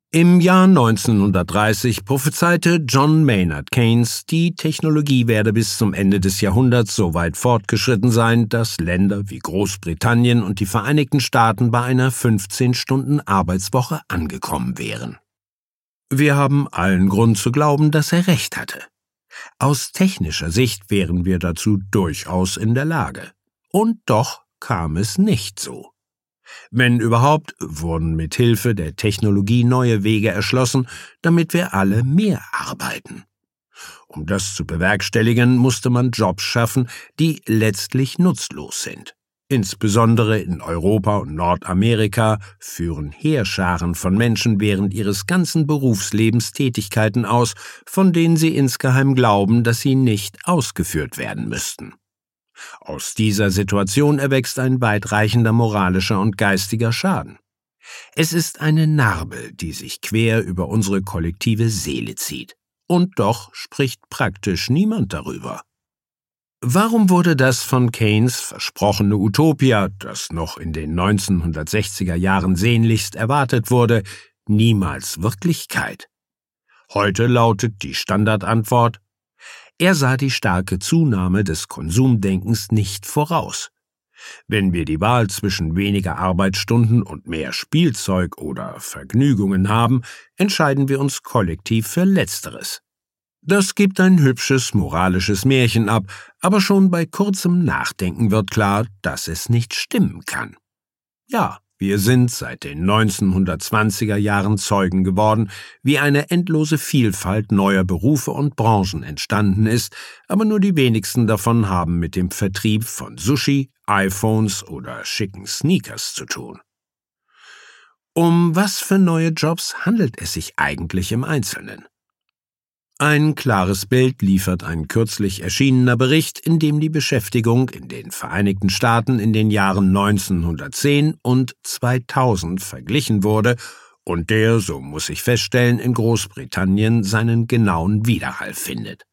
Im Jahr 1930 prophezeite John Maynard Keynes, die Technologie werde bis zum Ende des Jahrhunderts so weit fortgeschritten sein, dass Länder wie Großbritannien und die Vereinigten Staaten bei einer 15-Stunden-Arbeitswoche angekommen wären. Wir haben allen Grund zu glauben, dass er recht hatte. Aus technischer Sicht wären wir dazu durchaus in der Lage. Und doch kam es nicht so. Wenn überhaupt, wurden mit Hilfe der Technologie neue Wege erschlossen, damit wir alle mehr arbeiten. Um das zu bewerkstelligen, musste man Jobs schaffen, die letztlich nutzlos sind. Insbesondere in Europa und Nordamerika führen Heerscharen von Menschen während ihres ganzen Berufslebens Tätigkeiten aus, von denen sie insgeheim glauben, dass sie nicht ausgeführt werden müssten. Aus dieser Situation erwächst ein weitreichender moralischer und geistiger Schaden. Es ist eine Narbe, die sich quer über unsere kollektive Seele zieht. Und doch spricht praktisch niemand darüber. Warum wurde das von Keynes versprochene Utopia, das noch in den 1960er Jahren sehnlichst erwartet wurde, niemals Wirklichkeit? Heute lautet die Standardantwort: Er sah die starke Zunahme des Konsumdenkens nicht voraus. Wenn wir die Wahl zwischen weniger Arbeitsstunden und mehr Spielzeug oder Vergnügungen haben, entscheiden wir uns kollektiv für Letzteres. Das gibt ein hübsches moralisches Märchen ab, aber schon bei kurzem Nachdenken wird klar, dass es nicht stimmen kann. Ja, wir sind seit den 1920er Jahren Zeugen geworden, wie eine endlose Vielfalt neuer Berufe und Branchen entstanden ist, aber nur die wenigsten davon haben mit dem Vertrieb von Sushi, iPhones oder schicken Sneakers zu tun. Um was für neue Jobs handelt es sich eigentlich im Einzelnen? Ein klares Bild liefert ein kürzlich erschienener Bericht, in dem die Beschäftigung in den Vereinigten Staaten in den Jahren 1910 und 2000 verglichen wurde und der, so muss ich feststellen, in Großbritannien seinen genauen Widerhall findet.